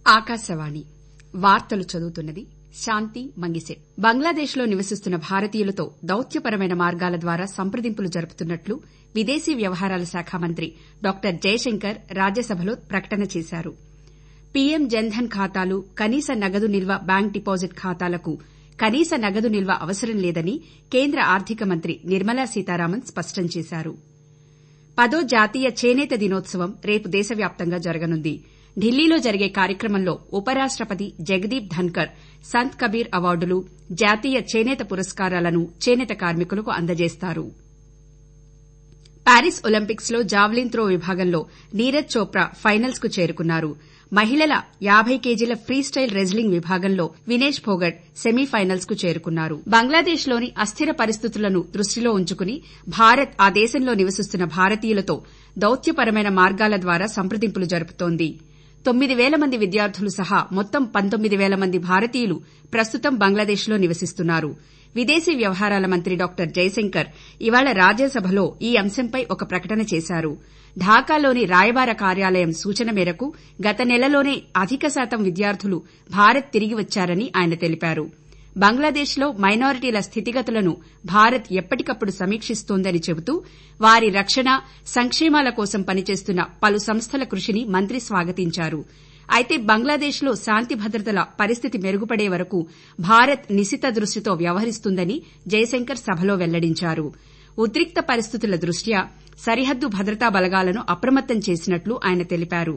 ఆకాశవాణి వార్తలు చదువుతున్నది శాంతి మంగిసె. బంగ్లాదేశ్లో నివసిస్తున్న భారతీయులతో దౌత్యపరమైన మార్గాల ద్వారా సంప్రదింపులు జరుపుతున్నట్లు విదేశీ వ్యవహారాల శాఖ మంత్రి డాక్టర్ జయశంకర్ రాజ్యసభలో ప్రకటన చేశారు. పీఎం జన్ధన్ ఖాతాలు, కనీస నగదు నిల్వ బ్యాంక్ డిపాజిట్ ఖాతాలకు కనీస నగదు నిల్వ అవసరం లేదని కేంద్ర ఆర్థిక మంత్రి నిర్మలా సీతారామన్ స్పష్టం చేశారు. 10వ జాతీయ చేనేత దినోత్సవం రేపు దేశవ్యాప్తంగా జరగనుంది. ఢిల్లీలో జరిగే కార్యక్రమంలో ఉపరాష్టపతి జగదీప్ ధన్కర్ సంత్ కబీర్ అవార్డులు, జాతీయ చేనేత పురస్కారాలను చేనేత కార్మికులకు అందజేస్తారు. ప్యారిస్ ఒలింపిక్స్ లో జావెలిన్ త్రో విభాగంలో నీరజ్ చోప్రా ఫైనల్స్ కు చేరుకున్నారు. మహిళల 50 కేజీల ఫ్రీస్టైల్ రెజ్లింగ్ విభాగంలో వినేష్ ఫోగట్ సెమీఫైనల్స్ కు చేరుకున్నారు. బంగ్లాదేశ్లోని అస్థిర పరిస్థితులను దృష్టిలో ఉంచుకుని భారత్ ఆ దేశంలో నివసిస్తున్న భారతీయులతో దౌత్యపరమైన మార్గాల ద్వారా సంప్రదింపులు జరుపుతోంది. 9,000 మంది విద్యార్థులు సహా మొత్తం 19,000 మంది భారతీయులు ప్రస్తుతం బంగ్లాదేశ్లో నివసిస్తున్నారు. విదేశీ వ్యవహారాల మంత్రి డాక్టర్ జయశంకర్ ఇవాళ రాజ్యసభలో ఈ అంశంపై ఒక ప్రకటన చేశారు. ఢాకాలోని రాయబార కార్యాలయం సూచన మేరకు గత నెలలోనే అధిక శాతం విద్యార్థులు భారత్ తిరిగి వచ్చారని ఆయన తెలిపారు. బంగ్లాదేశ్లో మైనారిటీల స్థితిగతులను భారత్ ఎప్పటికప్పుడు సమీక్షిస్తోందని చెబుతూ వారి రక్షణ, సంక్షేమాల కోసం పనిచేస్తున్న పలు సంస్థల కృషిని మంత్రి స్వాగతించారు. అయితే బంగ్లాదేశ్లో శాంతి భద్రతల పరిస్థితి మెరుగుపడే వరకు భారత్ నిశిత దృష్టితో వ్యవహరిస్తుందని జయశంకర్ సభలో వెల్లడించారు. ఉద్రిక్త పరిస్థితుల దృష్ట్యా సరిహద్దు భద్రతా బలగాలను అప్రమత్తం చేసినట్లు ఆయన తెలిపారు.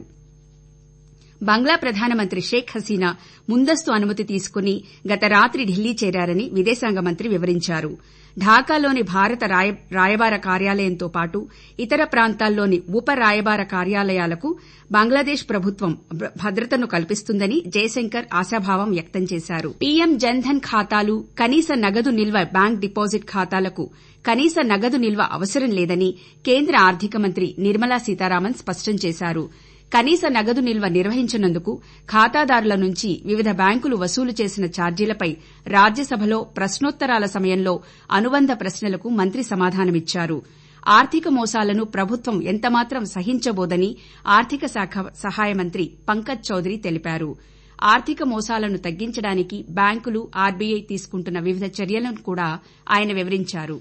బంగ్లా ప్రధానమంత్రి షేక్ హసీనా ముందస్తు అనుమతి తీసుకుని గత రాత్రి ఢిల్లీ చేరారని విదేశాంగ మంత్రి వివరించారు. ఢాకాలోని భారత రాయబార కార్యాలయంతో పాటు ఇతర ప్రాంతాల్లోని ఉప రాయబార కార్యాలయాలకు బంగ్లాదేశ్ ప్రభుత్వం భద్రతను కల్పిస్తుందని జయశంకర్ ఆశాభావం వ్యక్తం చేశారు. పీఎం జన్ధన్ ఖాతాలు, కనీస నగదు నిల్వ బ్యాంక్ డిపాజిట్ ఖాతాలకు కనీస నగదు నిల్వ అవసరం లేదని కేంద్ర ఆర్థిక మంత్రి నిర్మలా సీతారామన్ స్పష్టం చేశారు. కనీస నగదు నిల్వ నిర్వహించనందుకు ఖాతాదారుల నుంచి వివిధ బ్యాంకులు వసూలు చేసిన ఛార్జీలపై రాజ్యసభలో ప్రశ్నోత్తరాల సమయంలో అనుబంధ ప్రశ్నలకు మంత్రి సమాధానమిచ్చారు. ఆర్థిక మోసాలను ప్రభుత్వం ఎంతమాత్రం సహించబోదని ఆర్థిక శాఖ సహాయ మంత్రి పంకజ్ చౌదరి తెలిపారు. ఆర్థిక మోసాలను తగ్గించడానికి బ్యాంకులు, ఆర్బీఐ తీసుకుంటున్న వివిధ చర్యలను కూడా ఆయన వివరించారు.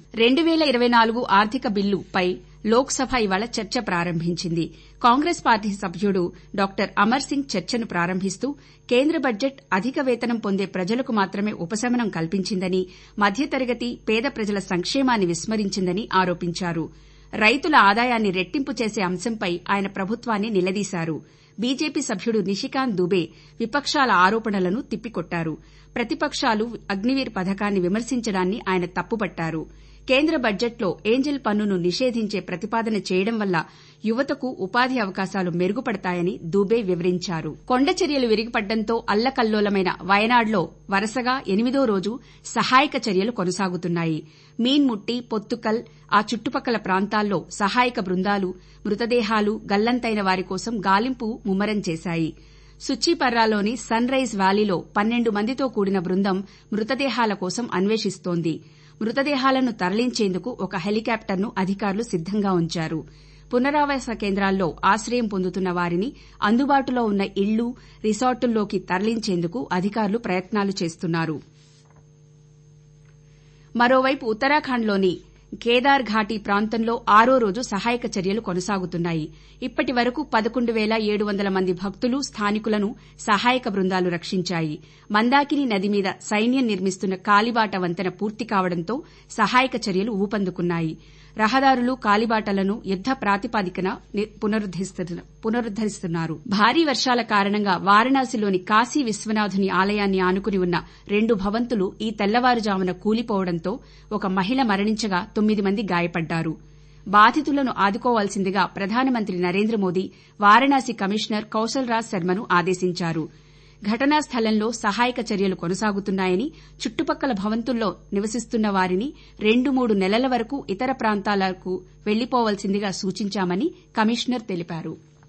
2024 ఆర్థిక బిల్లుపై లోక్సభ ఇవాళ చర్చ ప్రారంభించింది. కాంగ్రెస్ పార్టీ సభ్యుడు డాక్టర్ అమర్ సింగ్ చర్చను ప్రారంభిస్తూ కేంద్ర బడ్జెట్ అధిక వేతనం పొందే ప్రజలకు మాత్రమే ఉపశమనం కల్పించిందని, మధ్యతరగతి, పేద ప్రజల సంక్షేమాన్ని విస్మరించిందని ఆరోపించారు. రైతుల ఆదాయాన్ని రెట్టింపు చేసే అంశంపై ఆయన ప్రభుత్వాన్ని నిలదీశారు. బీజేపీ సభ్యుడు నిషికాంత్ దుబే విపక్షాల ఆరోపణలను తిప్పికొట్టారు. ప్రతిపక్షాలు అగ్నివీర్ పథకాన్ని విమర్శించడాన్ని ఆయన తప్పుపట్టారు. కేంద్ర బడ్జెట్లో ఏంజెల్ పన్నును నిషేధించే ప్రతిపాదన చేయడం వల్ల యువతకు ఉపాధి అవకాశాలు మెరుగుపడతాయని దుబే వివరించారు. కొండచర్యలు విరిగిపడ్డంతో అల్లకల్లోలమైన వయనాడ్లో వరుసగా 8వ రోజు సహాయక చర్యలు కొనసాగుతున్నాయి. మీన్ముట్టి, పొత్తుకల్, ఆ చుట్టుపక్కల ప్రాంతాల్లో సహాయక బృందాలు మృతదేహాలు, గల్లంతైన వారి కోసం గాలింపు ముమ్మరం చేశాయి. సుచ్చిపర్రాలోని సన్ రైజ్ వ్యాలీలో 12 మందితో కూడిన బృందం మృతదేహాల కోసం అన్వేషిస్తోంది. మృతదేహాలను తరలించేందుకు ఒక హెలికాప్టర్ను అధికారులు సిద్దంగా ఉంచారు. పునరావాస కేంద్రాల్లో ఆశ్రయం పొందుతున్న వారిని అందుబాటులో ఉన్న ఇళ్లు, రిసార్టుల్లోకి తరలించేందుకు అధికారులు ప్రయత్నాలు చేస్తున్నారు. మరోవైపు ఉత్తరాఖండ్లోని కేదార్ ఘాటీ ప్రాంతంలో 6వ రోజు సహాయక చర్యలు కొనసాగుతున్నాయి. ఇప్పటి వరకు 11,700 మంది భక్తులు, స్థానికులను సహాయక బృందాలు రక్షించాయి. మందాకిని నది మీద సైన్యం నిర్మిస్తున్న కాలిబాట వంతెన పూర్తి కావడంతో సహాయక చర్యలు ఊపందుకున్నాయి. రహదారులు, కాలిబాటలను యుద్ద ప్రాతిపదికన పునరుద్దరిస్తున్నారు. భారీ వర్షాల కారణంగా వారణాసిలోని కాశీ విశ్వనాథుని ఆలయాన్ని ఆనుకుని ఉన్న 2 భవంతులు ఈ తెల్లవారుజామున కూలిపోవడంతో ఒక మహిళ మరణించగా 9 మంది గాయపడ్డారు. బాధితులను ఆదుకోవాల్సిందిగా ప్రధానమంత్రి నరేంద్ర మోదీ వారణాసి కమిషనర్ కౌశల్ రాజ్ శర్మను ఆదేశించారు. ఘటనా స్థలంలో సహాయక చర్యలు కొనసాగుతున్నాయని, చుట్టుపక్కల భవంతుల్లో నివసిస్తున్న వారిని 2-3 నెలల వరకు ఇతర ప్రాంతాలకు వెళ్లిపోవాల్సిందిగా సూచించామని కమిషనర్ తెలిపారు.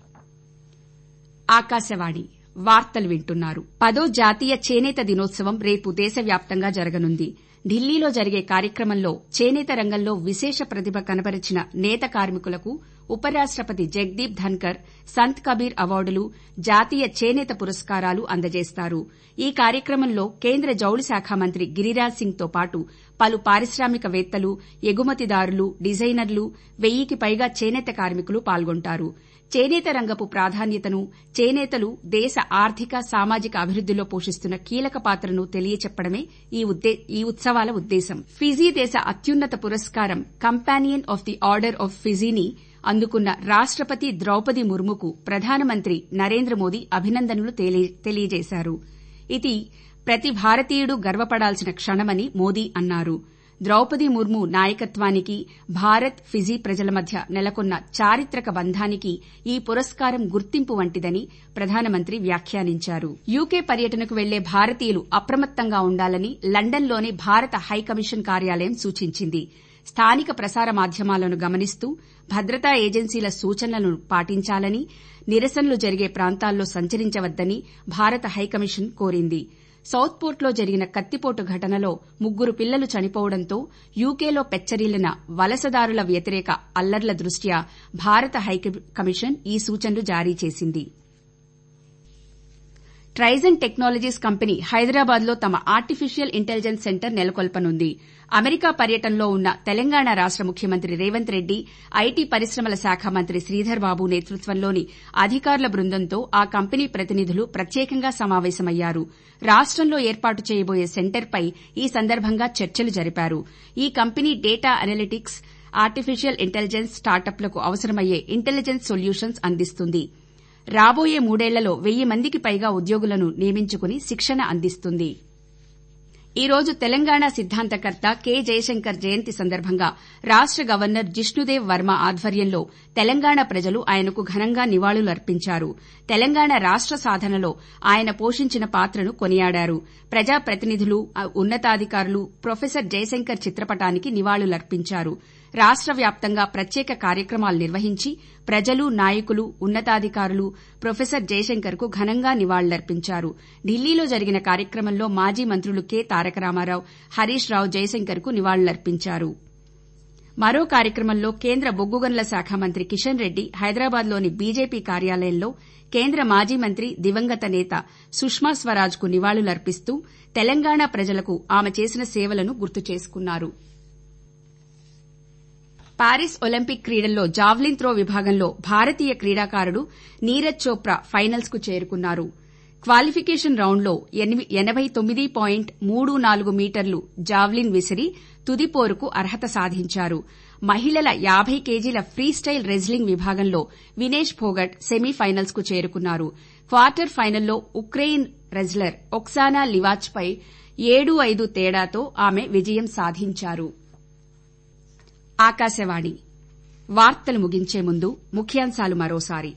ఆకాశవాణి వార్తలు వింటున్నారు. 10వ జాతీయ చేనేత దినోత్సవం రేపు దేశవ్యాప్తంగా జరగనుంది. ఢిల్లీలో జరిగే కార్యక్రమంలో చేనేత రంగంలో విశేష ప్రతిభ కనబరిచిన నేత కార్మికులకు ఉపరాష్టపతి జగదీప్ ధన్కర్ సంత్ కబీర్ అవార్డులు, జాతీయ చేనేత పురస్కారాలు అందజేస్తారు. ఈ కార్యక్రమంలో కేంద్ర జౌళి శాఖ మంత్రి గిరిరాజ్ సింగ్ తో పాటు పలు పారిశ్రామికవేత్తలు, ఎగుమతిదారులు, డిజైనర్లు, 1000కి పైగా చేనేత కార్మికులు పాల్గొంటారు. చేనేత రంగపు ప్రాధాన్యతను, చేనేతలు దేశ ఆర్థిక, సామాజిక అభివృద్దిలో పోషిస్తున్న కీలక పాత్రను తెలియచెప్పడమే ఈ ఉత్సవాల ఉద్దేశం. ఫిజీ దేశ అత్యున్నత పురస్కారం companion of the order of ఫిజీని అందుకున్న రాష్టపతి ద్రౌపది ముర్ముకు ప్రధానమంత్రి నరేంద్ర మోదీ అభినందనలు తెలియజేశారు. ఇది ప్రతి భారతీయుడు గర్వపడాల్సిన క్షణమని మోదీ అన్నారు. ద్రౌపది ముర్ము నాయకత్వానికి, భారత్, ఫిజీ ప్రజల మధ్య నెలకొన్న చారిత్రక బంధానికి ఈ పురస్కారం గుర్తింపు వంటిదని ప్రధానమంత్రి వ్యాఖ్యానించారు. యూకే పర్యటనకు వెళ్లే భారతీయులు అప్రమత్తంగా ఉండాలని లండన్లోని భారత హైకమిషన్ కార్యాలయం సూచించింది. స్థానిక ప్రసార మాధ్యమాలను గమనిస్తూ భద్రతా ఏజెన్సీల సూచనలను పాటించాలని, నిరసనలు జరిగే ప్రాంతాల్లో సంచరించవద్దని భారత హైకమిషన్ కోరింది. సౌత్పోర్ట్లో జరిగిన కత్తిపోటు ఘటనలో 3 పిల్లలు చనిపోవడంతో యూకేలో పెచ్చరిల్లిన వలసదారుల వ్యతిరేక అల్లర్ల దృష్ట్యా భారత హైకమిషన్ ఈ సూచనలు జారీ చేసింది. ట్రైజన్ టెక్నాలజీస్ కంపెనీ హైదరాబాద్లో తమ ఆర్టిఫిషియల్ ఇంటెలిజెన్స్ సెంటర్ నెలకొల్పనుంది. అమెరికా పర్యటనలో ఉన్న తెలంగాణ రాష్ట ముఖ్యమంత్రి రేవంత్ రెడ్డి, ఐటీ పరిశ్రమల శాఖ మంత్రి శ్రీధర్ బాబు నేతృత్వంలోని అధికారుల బృందంతో ఆ కంపెనీ ప్రతినిధులు ప్రత్యేకంగా సమావేశమయ్యారు. రాష్టంలో ఏర్పాటు చేయబోయే సెంటర్పై ఈ సందర్భంగా చర్చలు జరిపారు. ఈ company data analytics, artificial intelligence స్టార్టప్లకు అవసరమయ్యే ఇంటెలిజెన్స్ సొల్యూషన్స్ అందిస్తుంది. రాబోయే 3 ఏళ్లలో 1000 మందికి పైగా ఉద్యోగులను నియమించుకుని శిక్షణ అందిస్తుంది. ఈ రోజు తెలంగాణ సిద్దాంతకర్త కె జయశంకర్ జయంతి సందర్భంగా రాష్ట గవర్నర్ జిష్ణుదేవ్ వర్మ ఆధ్వర్యంలో తెలంగాణ ప్రజలు ఆయనకు ఘనంగా నివాళులర్పించారు. తెలంగాణ రాష్ట సాధనలో ఆయన పోషించిన పాత్రను కొనియాడారు. ప్రజాప్రతినిధులు, ఉన్నతాధికారులు ప్రొఫెసర్ జయశంకర్ చిత్రపటానికి నివాళులర్పించారు. రాష్ట వ్యాప్తంగా ప్రత్యేక కార్యక్రమాలు నిర్వహించి ప్రజలు, నాయకులు, ఉన్నతాధికారులు ప్రొఫెసర్ జయశంకర్ కు ఘనంగా నివాళులర్పించారు. ఢిల్లీలో జరిగిన కార్యక్రమంలో మాజీ మంత్రులు కె తారక రామారావు, హరీష్ రావు జయశంకర్ కు నివాళులర్పించారు. మరో కార్యక్రమంలో కేంద్ర బొగ్గు గనుల శాఖ మంత్రి కిషన్ రెడ్డి హైదరాబాద్లోని బీజేపీ కార్యాలయంలో కేంద్ర మాజీ మంత్రి, దివంగత నేత సుష్మా స్వరాజ్ కు నివాళులర్పిస్తూ తెలంగాణ ప్రజలకు ఆమె చేసిన సేవలను గుర్తు చేసుకున్నారు. పారిస్ ఒలింపిక్ క్రీడల్లో జావ్లిన్ త్రో విభాగంలో భారతీయ క్రీడాకారుడు నీరజ్ చోప్రా ఫైనల్స్ కు చేరుకున్నారు. క్వాలిఫికేషన్ రౌండ్లో 89.34 మీటర్లు జావ్లిన్ విసిరి తుది పోరుకు అర్హత సాధించారు. మహిళల 50 కేజీల ఫ్రీస్టైల్ రెజ్లింగ్ విభాగంలో వినేష్ ఫోగట్ సెమీఫైనల్స్ కు చేరుకున్నారు. క్వార్టర్ ఫైనల్లో ఉక్రెయిన్ రెజ్లర్ ఒక్సానా లివాచ్పై 7-5 తేడాతో ఆమె విజయం సాధించారు. ఆకాశవాణి వార్తలు ముగించే ముందు ముఖ్యాంశాలు మరోసారి.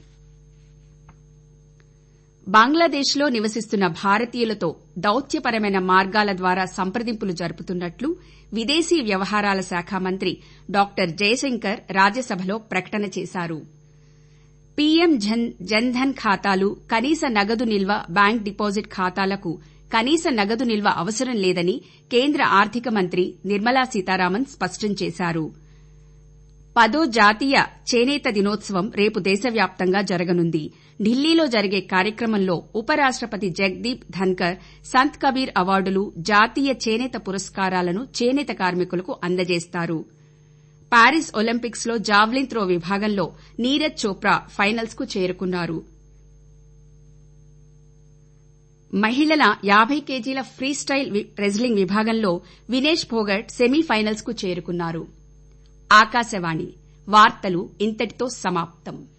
బంగ్లాదేశ్లో నివసిస్తున్న భారతీయులతో దౌత్యపరమైన మార్గాల ద్వారా సంప్రదింపులు జరుపుతున్నట్లు విదేశీ వ్యవహారాల శాఖ మంత్రి డాక్టర్ జయశంకర్ రాజ్యసభలో ప్రకటన చేశారు. పీఎం జన్ధన్ ఖాతాలు, కనీస నగదు నిల్వ బ్యాంక్ డిపాజిట్ ఖాతాలకు కనీస నగదు నిల్వ అవసరం లేదని కేంద్ర ఆర్థిక మంత్రి నిర్మలా సీతారామన్ స్పష్టం చేశారు. 10వ జాతీయ చేనేత దినోత్సవం రేపు దేశవ్యాప్తంగా జరగనుంది. ఢిల్లీలో జరిగే కార్యక్రమంలో ఉపరాష్టపతి జగదీప్ ధన్కర్ సంత్ కబీర్ అవార్డులు, జాతీయ చేనేత పురస్కారాలను చేనేత కార్మికులకు అందజేస్తారు. పారిస్ ఒలింపిక్స్ లో జావ్లిన్ త్రో విభాగంలో నీరజ్ చోప్రా ఫైనల్స్ కు చేరుకున్నారు. మహిళల 50 కేజీల ఫ్రీస్టైల్ రెజ్లింగ్ విభాగంలో వినేష్ ఫోగట్ సెమీఫైనల్స్ కు చేరుకున్నారు. ఆకాశవాణి వార్తలు ఇంతటితో సమాప్తం.